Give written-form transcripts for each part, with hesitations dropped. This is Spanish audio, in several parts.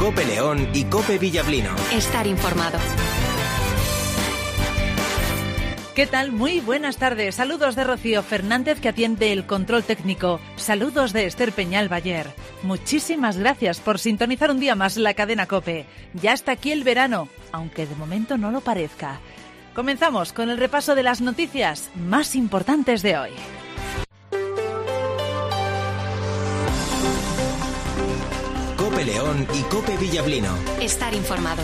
COPE León y COPE Villablino. Estar informado. ¿Qué tal? Muy buenas tardes. Saludos de Rocío Fernández, que atiende el control técnico. Saludos de Esther Peñal Bayer. Muchísimas gracias por sintonizar un día más la cadena COPE. Ya está aquí el verano, aunque de momento no lo parezca. Comenzamos con el repaso de las noticias más importantes de hoy. COPE León y COPE Villablino. Estar informado.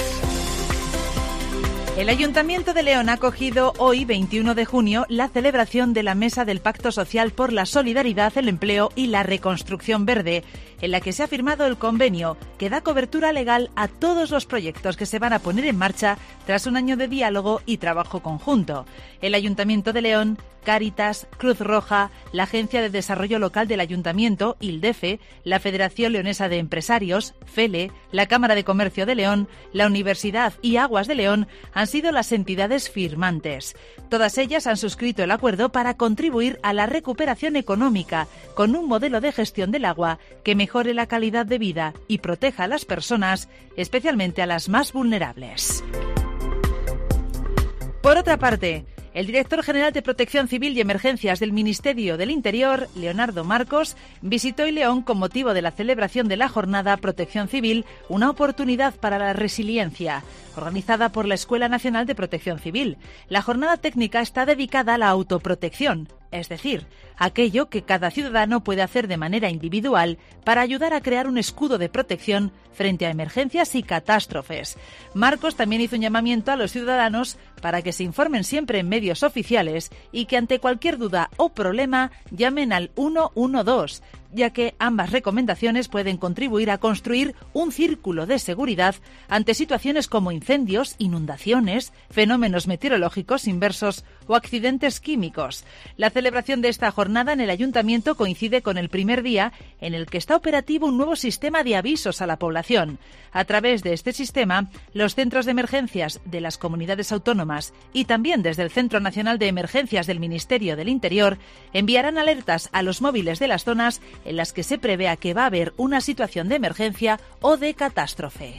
El Ayuntamiento de León ha acogido hoy, 21 de junio, la celebración de la Mesa del Pacto Social por la Solidaridad, el Empleo y la Reconstrucción Verde, en la que se ha firmado el convenio que da cobertura legal a todos los proyectos que se van a poner en marcha tras un año de diálogo y trabajo conjunto. El Ayuntamiento de León, Cáritas, Cruz Roja, la Agencia de Desarrollo Local del Ayuntamiento, ILDEFE, la Federación Leonesa de Empresarios, FELE, la Cámara de Comercio de León, la Universidad y Aguas de León han sido las entidades firmantes. Todas ellas han suscrito el acuerdo para contribuir a la recuperación económica con un modelo de gestión del agua que mejore la calidad de vida y proteja a las personas, especialmente a las más vulnerables. Por otra parte, el director general de Protección Civil y Emergencias del Ministerio del Interior, Leonardo Marcos, visitó hoy León con motivo de la celebración de la jornada Protección Civil, una oportunidad para la resiliencia, organizada por la Escuela Nacional de Protección Civil. La jornada técnica está dedicada a la autoprotección, es decir, aquello que cada ciudadano puede hacer de manera individual para ayudar a crear un escudo de protección frente a emergencias y catástrofes. Marcos también hizo un llamamiento a los ciudadanos para que se informen siempre en medios oficiales y que ante cualquier duda o problema llamen al 112, ya que ambas recomendaciones pueden contribuir a construir un círculo de seguridad ante situaciones como incendios, inundaciones, fenómenos meteorológicos inversos o accidentes químicos. La celebración de esta jornada en el Ayuntamiento coincide con el primer día en el que está operativo un nuevo sistema de avisos a la población. A través de este sistema, los centros de emergencias de las comunidades autónomas y también desde el Centro Nacional de Emergencias del Ministerio del Interior enviarán alertas a los móviles de las zonas en las que se prevea que va a haber una situación de emergencia o de catástrofe.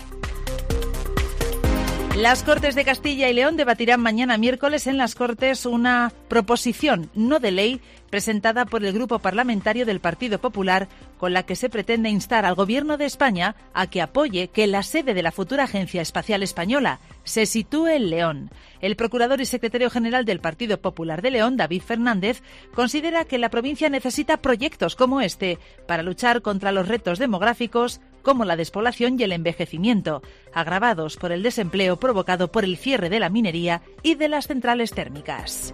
Las Cortes de Castilla y León debatirán mañana miércoles en las Cortes una proposición no de ley presentada por el Grupo Parlamentario del Partido Popular, con la que se pretende instar al Gobierno de España a que apoye que la sede de la futura Agencia Espacial Española se sitúe en León. El procurador y secretario general del Partido Popular de León, David Fernández, considera que la provincia necesita proyectos como este para luchar contra los retos demográficos como la despoblación y el envejecimiento, agravados por el desempleo provocado por el cierre de la minería y de las centrales térmicas.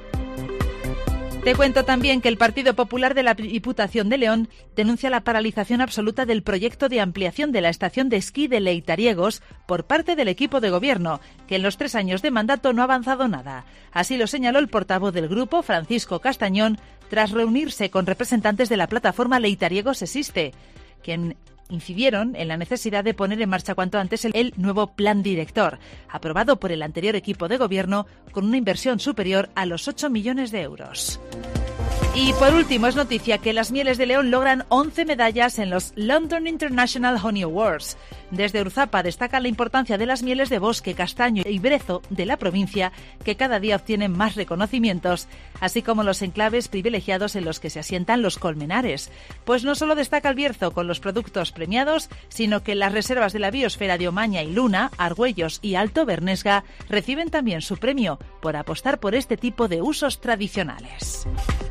Te cuento también que el Partido Popular de la Diputación de León denuncia la paralización absoluta del proyecto de ampliación de la estación de esquí de Leitariegos por parte del equipo de gobierno, que en los 3 años de mandato no ha avanzado nada. Así lo señaló el portavoz del grupo, Francisco Castañón, tras reunirse con representantes de la plataforma Leitariegos Existe, quien incidieron en la necesidad de poner en marcha cuanto antes el nuevo plan director, aprobado por el anterior equipo de gobierno con una inversión superior a los 8 millones de euros. Y por último, es noticia que las mieles de León logran 11 medallas en los London International Honey Awards. Desde Urzapa destacan la importancia de las mieles de bosque, castaño y brezo de la provincia, que cada día obtienen más reconocimientos, así como los enclaves privilegiados en los que se asientan los colmenares. Pues no solo destaca el Bierzo con los productos premiados, sino que las reservas de la biosfera de Omaña y Luna, Argüellos y Alto Bernesga reciben también su premio por apostar por este tipo de usos tradicionales.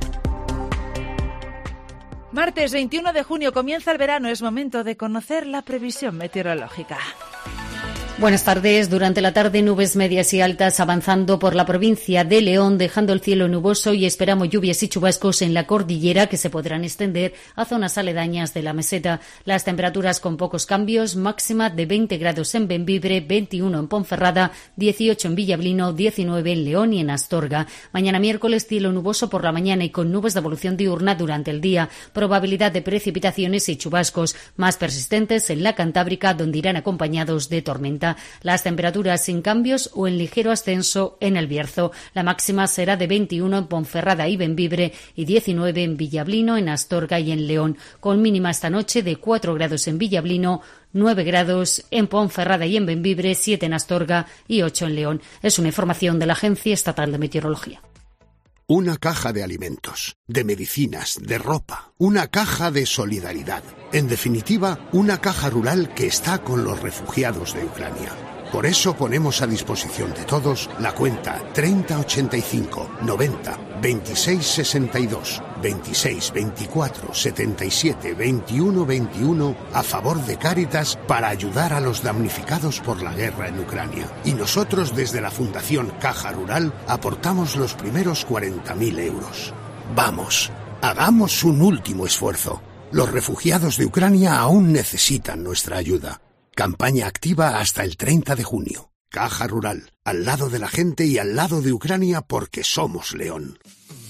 Martes 21 de junio comienza el verano, es momento de conocer la previsión meteorológica. Buenas tardes. Durante la tarde, nubes medias y altas avanzando por la provincia de León, dejando el cielo nuboso, y esperamos lluvias y chubascos en la cordillera que se podrán extender a zonas aledañas de la meseta. Las temperaturas con pocos cambios, máxima de 20 grados en Bembibre, 21 en Ponferrada, 18 en Villablino, 19 en León y en Astorga. Mañana miércoles, cielo nuboso por la mañana y con nubes de evolución diurna durante el día. Probabilidad de precipitaciones y chubascos más persistentes en la Cantábrica, donde irán acompañados de tormenta. Las temperaturas sin cambios o en ligero ascenso en el Bierzo. La máxima será de 21 en Ponferrada y Bembibre y 19 en Villablino, en Astorga y en León, con mínima esta noche de 4 grados en Villablino, 9 grados en Ponferrada y en Bembibre, 7 en Astorga y 8 en León. Es una información de la Agencia Estatal de Meteorología. Una caja de alimentos, de medicinas, de ropa, una caja de solidaridad. En definitiva, una caja rural que está con los refugiados de Ucrania. Por eso ponemos a disposición de todos la cuenta 3085 90 26 62 26 24 77 21 21 a favor de Cáritas para ayudar a los damnificados por la guerra en Ucrania. Y nosotros desde la Fundación Caja Rural aportamos los primeros 40.000 euros. Vamos, hagamos un último esfuerzo. Los refugiados de Ucrania aún necesitan nuestra ayuda. Campaña activa hasta el 30 de junio. Caja Rural, al lado de la gente y al lado de Ucrania porque somos León.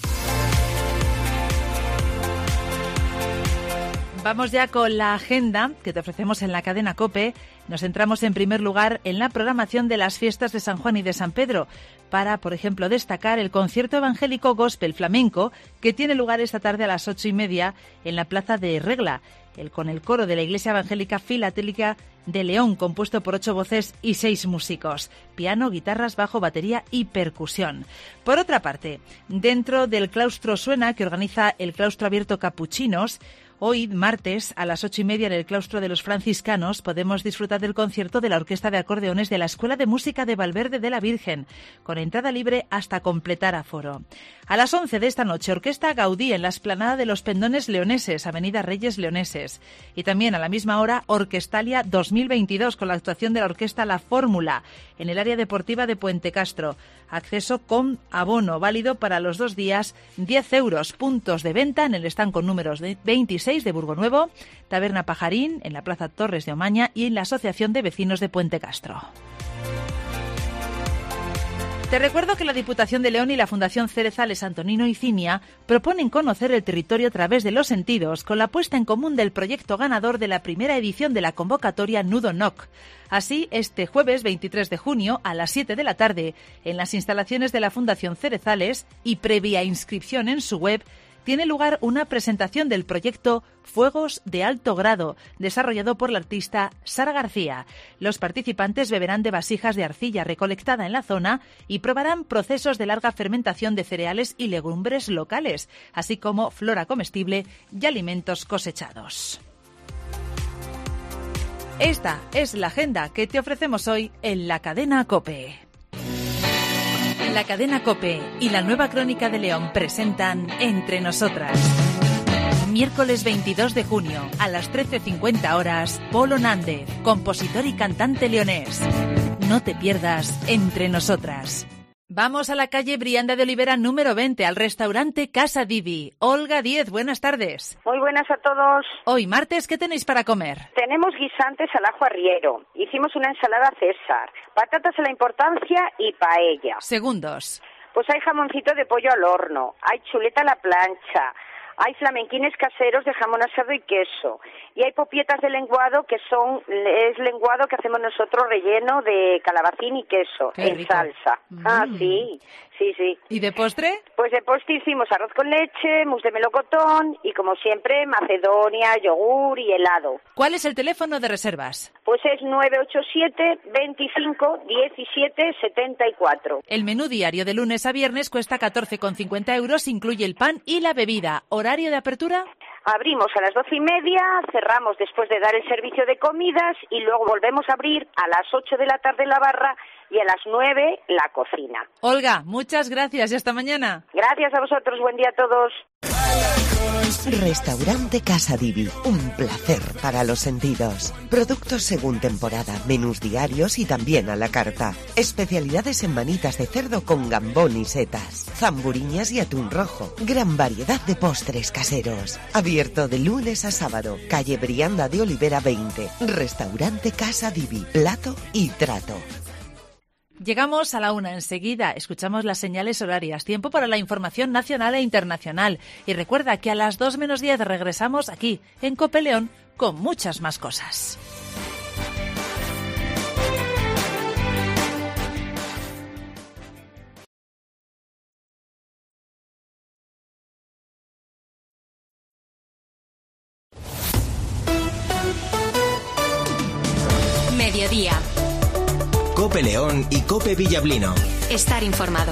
Vamos ya con la agenda que te ofrecemos en la cadena COPE. Nos centramos en primer lugar en la programación de las fiestas de San Juan y de San Pedro, para, por ejemplo, destacar el concierto evangélico Gospel Flamenco que tiene lugar esta tarde a las 8:30 en la Plaza de Regla, con el coro de la Iglesia Evangélica Filatélica de León, compuesto por 8 voces y 6 músicos, piano, guitarras, bajo, batería y percusión. Por otra parte, dentro del Claustro Suena, que organiza el Claustro Abierto Capuchinos, hoy, martes, a las 8:30 en el Claustro de los Franciscanos, podemos disfrutar del concierto de la Orquesta de Acordeones de la Escuela de Música de Valverde de la Virgen, con entrada libre hasta completar aforo. A las 11 de esta noche, Orquesta Gaudí en la explanada de los Pendones Leoneses, Avenida Reyes Leoneses. Y también a la misma hora, Orquestalia 2022, con la actuación de la Orquesta La Fórmula, en el área deportiva de Puente Castro. Acceso con abono, válido para los 2 días, 10 euros. Puntos de venta en el stand con números 26 de Burgonuevo, Taberna Pajarín, en la Plaza Torres de Omaña y en la Asociación de Vecinos de Puente Castro. Te recuerdo que la Diputación de León y la Fundación Cerezales Antonino y Cinia proponen conocer el territorio a través de los sentidos con la puesta en común del proyecto ganador de la primera edición de la convocatoria Nudo NOC. Así, este jueves 23 de junio a las 7 de la tarde, en las instalaciones de la Fundación Cerezales y previa inscripción en su web, tiene lugar una presentación del proyecto Fuegos de Alto Grado, desarrollado por la artista Sara García. Los participantes beberán de vasijas de arcilla recolectada en la zona y probarán procesos de larga fermentación de cereales y legumbres locales, así como flora comestible y alimentos cosechados. Esta es la agenda que te ofrecemos hoy en la cadena COPE. La cadena COPE y la Nueva Crónica de León presentan Entre Nosotras. Miércoles 22 de junio a las 13:50 horas, Polo Nández, compositor y cantante leonés. No te pierdas Entre Nosotras. Vamos a la calle Brianda de Olivera número 20, al restaurante Casa Divi. Olga Díez, buenas tardes. Muy buenas a todos. Hoy martes, ¿qué tenéis para comer? Tenemos guisantes al ajo arriero. Hicimos una ensalada César, patatas a la importancia y paella. Segundos. Pues hay jamoncito de pollo al horno, hay chuleta a la plancha, hay flamenquines caseros de jamón asado y queso. Y hay popietas de lenguado es lenguado que hacemos nosotros relleno de calabacín y queso en salsa. Ah, sí. ¿Y de postre? Pues de postre hicimos arroz con leche, mousse de melocotón y como siempre macedonia, yogur y helado. ¿Cuál es el teléfono de reservas? Pues es 987 25 17 74. El menú diario de lunes a viernes cuesta 14,50 euros, incluye el pan y la bebida. ¿Horario de apertura? Abrimos a las 12:30, cerramos después de dar el servicio de comidas y luego volvemos a abrir a las 8 de la tarde la barra y a las 9 la cocina. Olga, muchas gracias y hasta mañana. Gracias a vosotros, buen día a todos. Restaurante Casa Divi, un placer para los sentidos. Productos según temporada, menús diarios y también a la carta. Especialidades en manitas de cerdo con gambón y setas, zamburiñas y atún rojo. Gran variedad de postres caseros. Abierto de lunes a sábado. Calle Brianda de Olivera 20. Restaurante Casa Divi, plato y trato. Llegamos a la 1 enseguida, escuchamos las señales horarias, tiempo para la información nacional e internacional. Y recuerda que a las 2 menos 10 regresamos aquí, en COPE León, con muchas más cosas. Mediodía. Cope León y Cope Villablino. Estar informado.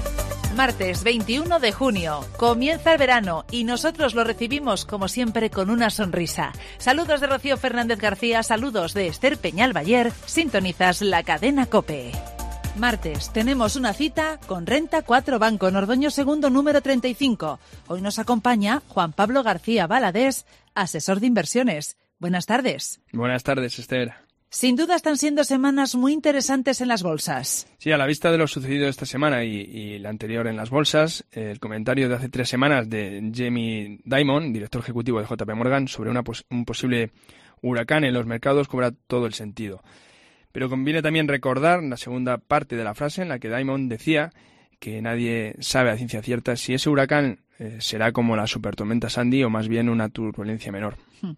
Martes 21 de junio. Comienza el verano y nosotros lo recibimos como siempre con una sonrisa. Saludos de Rocío Fernández García, saludos de Esther Peñalbayer. Sintonizas la cadena COPE. Martes tenemos una cita con Renta 4 Banco, en Ordoño Segundo número 35. Hoy nos acompaña Juan Pablo García Valadés, asesor de inversiones. Buenas tardes. Buenas tardes, Esther. Sin duda están siendo semanas muy interesantes en las bolsas. Sí, a la vista de lo sucedido esta semana y la anterior en las bolsas, el comentario de hace 3 semanas de Jamie Dimon, director ejecutivo de JP Morgan, sobre un posible huracán en los mercados cobra todo el sentido. Pero conviene también recordar la segunda parte de la frase en la que Dimon decía que nadie sabe a ciencia cierta si ese huracán será como la supertormenta Sandy o más bien una turbulencia menor.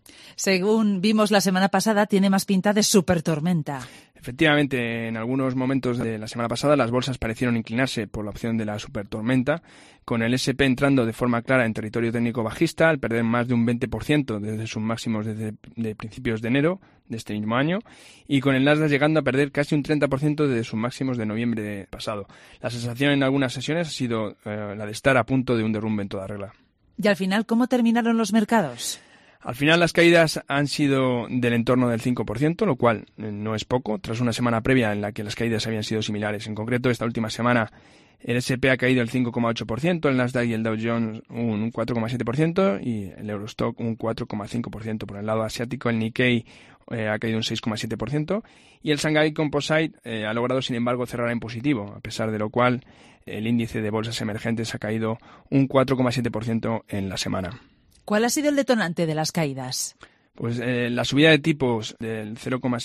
Según vimos la semana pasada, tiene más pinta de supertormenta. Efectivamente, en algunos momentos de la semana pasada las bolsas parecieron inclinarse por la opción de la supertormenta, con el S&P entrando de forma clara en territorio técnico bajista al perder más de un 20% desde sus máximos de principios de enero de este mismo año, y con el Nasdaq llegando a perder casi un 30% desde sus máximos de noviembre pasado. La sensación en algunas sesiones ha sido la de estar a punto de un derrumbe en toda regla. Y al final, ¿cómo terminaron los mercados? Al final las caídas han sido del entorno del 5%, lo cual no es poco, tras una semana previa en la que las caídas habían sido similares. En concreto, esta última semana el S&P ha caído el 5,8%, el Nasdaq y el Dow Jones un 4,7% y el Eurostock un 4,5%. Por el lado asiático, el Nikkei ha caído un 6,7% y el Shanghai Composite ha logrado, sin embargo, cerrar en positivo, a pesar de lo cual el índice de bolsas emergentes ha caído un 4,7% en la semana. ¿Cuál ha sido el detonante de las caídas? Pues la subida de tipos del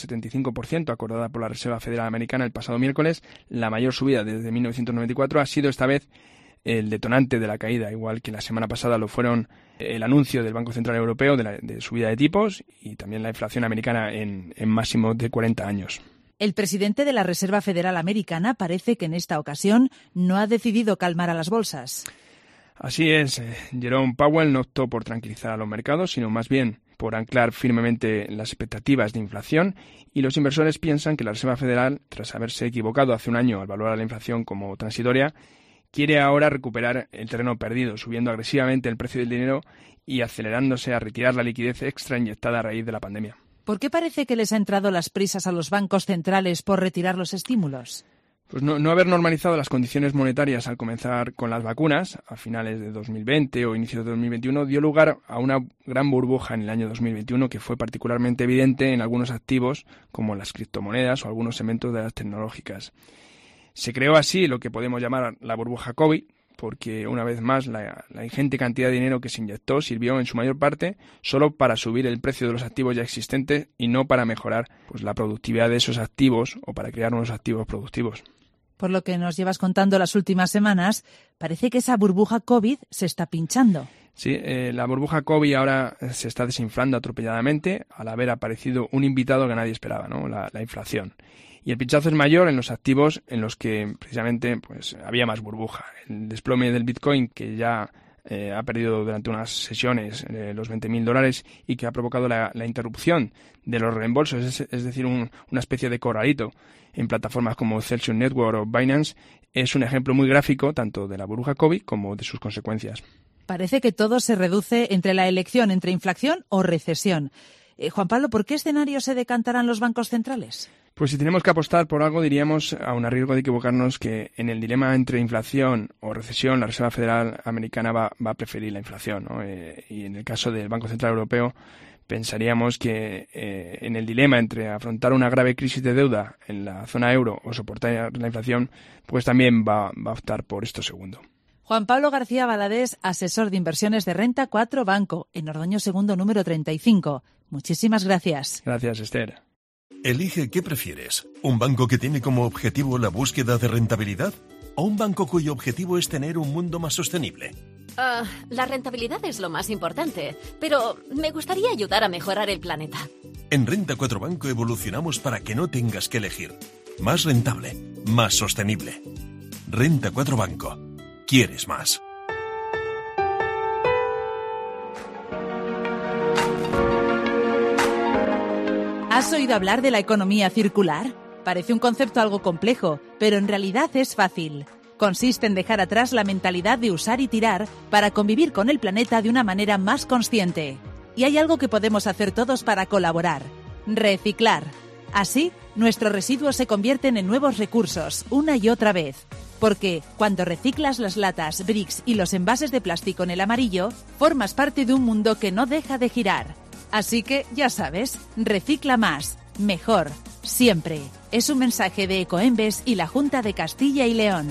0,75% acordada por la Reserva Federal Americana el pasado miércoles, la mayor subida desde 1994, ha sido esta vez el detonante de la caída, igual que la semana pasada lo fueron el anuncio del Banco Central Europeo de subida de tipos y también la inflación americana en máximos de 40 años. El presidente de la Reserva Federal Americana parece que en esta ocasión no ha decidido calmar a las bolsas. Así es, Jerome Powell no optó por tranquilizar a los mercados, sino más bien por anclar firmemente las expectativas de inflación, y los inversores piensan que la Reserva Federal, tras haberse equivocado hace un año al valorar la inflación como transitoria, quiere ahora recuperar el terreno perdido, subiendo agresivamente el precio del dinero y acelerándose a retirar la liquidez extra inyectada a raíz de la pandemia. ¿Por qué parece que les ha entrado las prisas a los bancos centrales por retirar los estímulos? Pues no haber normalizado las condiciones monetarias al comenzar con las vacunas a finales de 2020 o inicios de 2021 dio lugar a una gran burbuja en el año 2021 que fue particularmente evidente en algunos activos como las criptomonedas o algunos segmentos de las tecnológicas. Se creó así lo que podemos llamar la burbuja COVID, porque una vez más la ingente cantidad de dinero que se inyectó sirvió en su mayor parte solo para subir el precio de los activos ya existentes y no para mejorar la productividad de esos activos o para crear nuevos activos productivos. Por lo que nos llevas contando las últimas semanas, parece que esa burbuja COVID se está pinchando. Sí, la burbuja COVID ahora se está desinflando atropelladamente al haber aparecido un invitado que nadie esperaba, ¿no? La inflación. Y el pinchazo es mayor en los activos en los que precisamente había más burbuja. El desplome del Bitcoin, que ya ha perdido durante unas sesiones los $20.000 y que ha provocado la interrupción de los reembolsos, es decir, una especie de corralito en plataformas como Celsius Network o Binance, es un ejemplo muy gráfico tanto de la burbuja COVID como de sus consecuencias. Parece que todo se reduce entre la elección entre inflación o recesión. Juan Pablo, ¿por qué escenario se decantarán los bancos centrales? Pues si tenemos que apostar por algo, diríamos, aun a riesgo de equivocarnos, que en el dilema entre inflación o recesión, la Reserva Federal Americana va a preferir la inflación, ¿no? Y en el caso del Banco Central Europeo, pensaríamos que en el dilema entre afrontar una grave crisis de deuda en la zona euro o soportar la inflación, pues también va a optar por esto segundo. Juan Pablo García Valadés, asesor de inversiones de Renta 4 Banco, en Ordoño Segundo número 35. Muchísimas gracias. Gracias, Esther. Elige qué prefieres, ¿un banco que tiene como objetivo la búsqueda de rentabilidad o un banco cuyo objetivo es tener un mundo más sostenible? La rentabilidad es lo más importante, pero me gustaría ayudar a mejorar el planeta. En Renta 4 Banco evolucionamos para que no tengas que elegir. Más rentable, más sostenible. Renta 4 Banco. ¿Quieres más? ¿Has oído hablar de la economía circular? Parece un concepto algo complejo, pero en realidad es fácil. Consiste en dejar atrás la mentalidad de usar y tirar para convivir con el planeta de una manera más consciente. Y hay algo que podemos hacer todos para colaborar: reciclar. Así, nuestros residuos se convierten en nuevos recursos una y otra vez. Porque cuando reciclas las latas, bricks y los envases de plástico en el amarillo, formas parte de un mundo que no deja de girar. Así que, ya sabes, recicla más, mejor, siempre. Es un mensaje de Ecoembes y la Junta de Castilla y León.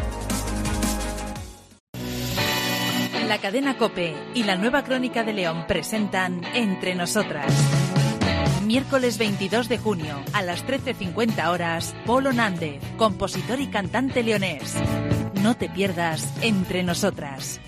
La cadena COPE y la Nueva Crónica de León presentan Entre Nosotras. Miércoles 22 de junio, a las 13:50 horas, Polo Nández, compositor y cantante leonés. No te pierdas Entre Nosotras.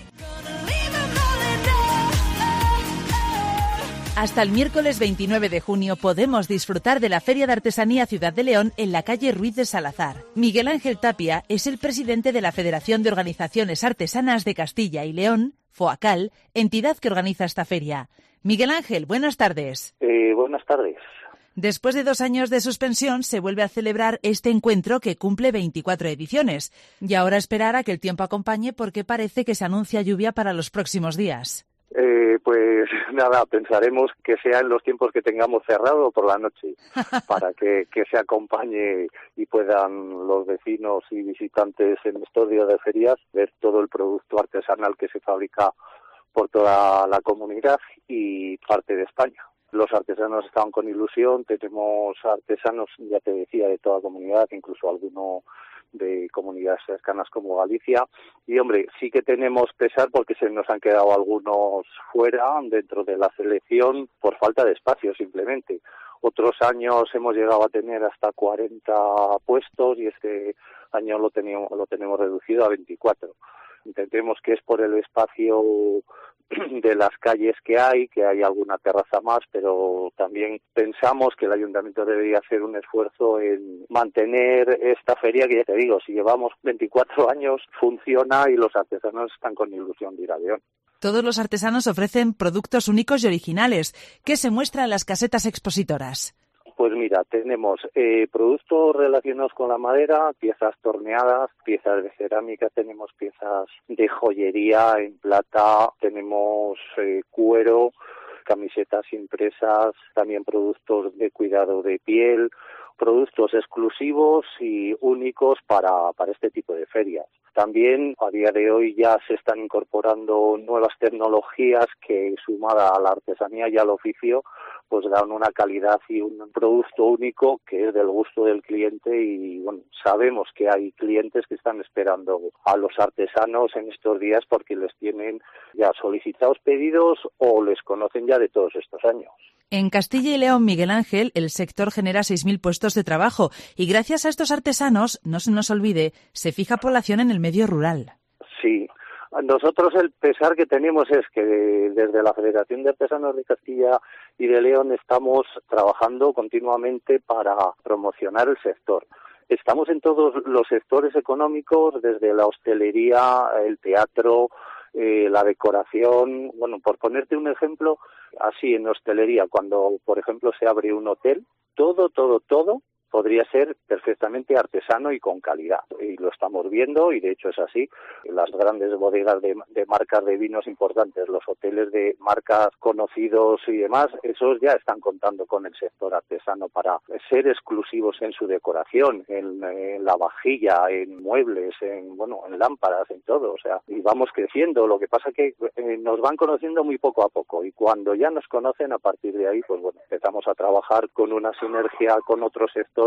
Hasta el miércoles 29 de junio podemos disfrutar de la Feria de Artesanía Ciudad de León en la calle Ruiz de Salazar. Miguel Ángel Tapia es el presidente de la Federación de Organizaciones Artesanas de Castilla y León, FOACAL, entidad que organiza esta feria. Miguel Ángel, buenas tardes. Buenas tardes. Después de 2 años de suspensión, se vuelve a celebrar este encuentro que cumple 24 ediciones. Y ahora esperar a que el tiempo acompañe porque parece que se anuncia lluvia para los próximos días. Pues nada, pensaremos que sea en los tiempos que tengamos cerrado por la noche para que se acompañe y puedan los vecinos y visitantes en estos días de ferias ver todo el producto artesanal que se fabrica por toda la comunidad y parte de España. Los artesanos estaban con ilusión, tenemos artesanos, ya te decía, de toda comunidad, incluso alguno de comunidades cercanas como Galicia, y hombre, sí que tenemos pesar porque se nos han quedado algunos fuera dentro de la selección por falta de espacio simplemente. Otros años hemos llegado a tener hasta 40 puestos y este año lo tenemos reducido a 24. Entendemos que es por el espacio de las calles que hay alguna terraza más, pero también pensamos que el ayuntamiento debería hacer un esfuerzo en mantener esta feria que, ya te digo, si llevamos 24 años, funciona y los artesanos están con ilusión de ir a León. Todos los artesanos ofrecen productos únicos y originales. ¿Qué se muestra en las casetas expositoras? Pues mira, tenemos productos relacionados con la madera, piezas torneadas, piezas de cerámica, tenemos piezas de joyería en plata, tenemos cuero, camisetas impresas, también productos de cuidado de piel, productos exclusivos y únicos para este tipo de ferias. También a día de hoy ya se están incorporando nuevas tecnologías que, sumada a la artesanía y al oficio, pues dan una calidad y un producto único que es del gusto del cliente y bueno, sabemos que hay clientes que están esperando a los artesanos en estos días porque les tienen ya solicitados pedidos o les conocen ya de todos estos años. En Castilla y León, Miguel Ángel, el sector genera 6.000 puestos de trabajo y gracias a estos artesanos, no se nos olvide, se fija población en el medio rural. Sí. Nosotros el pesar que tenemos es que desde la Federación de Artesanos de Castilla y de León estamos trabajando continuamente para promocionar el sector. Estamos en todos los sectores económicos, desde la hostelería, el teatro, la decoración. Bueno, por ponerte un ejemplo, así en hostelería, cuando por ejemplo se abre un hotel, todo podría ser perfectamente artesano y con calidad. Y lo estamos viendo y de hecho es así. Las grandes bodegas de marcas de vinos importantes, los hoteles de marcas conocidos y demás, esos ya están contando con el sector artesano para ser exclusivos en su decoración, en la vajilla, en muebles, en lámparas, en todo. O sea, y vamos creciendo. Lo que pasa que nos van conociendo muy poco a poco y cuando ya nos conocen, a partir de ahí, pues bueno, empezamos a trabajar con una sinergia con otros sectores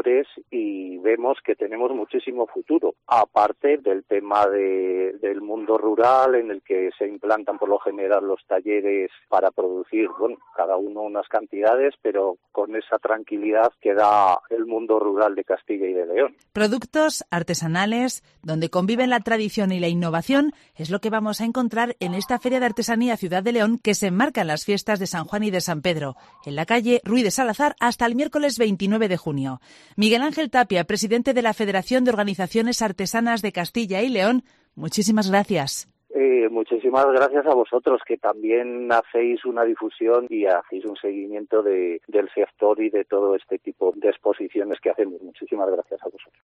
y vemos que tenemos muchísimo futuro, aparte del tema del mundo rural en el que se implantan por lo general los talleres para producir, bueno, cada uno unas cantidades, pero con esa tranquilidad que da el mundo rural de Castilla y de León. Productos artesanales donde conviven la tradición y la innovación es lo que vamos a encontrar en esta Feria de Artesanía Ciudad de León que se enmarca en las fiestas de San Juan y de San Pedro, en la calle Ruiz de Salazar hasta el miércoles 29 de junio. Miguel Ángel Tapia, presidente de la Federación de Organizaciones Artesanas de Castilla y León, muchísimas gracias. Muchísimas gracias a vosotros, que también hacéis una difusión y hacéis un seguimiento del sector y de todo este tipo de exposiciones que hacemos. Muchísimas gracias a vosotros.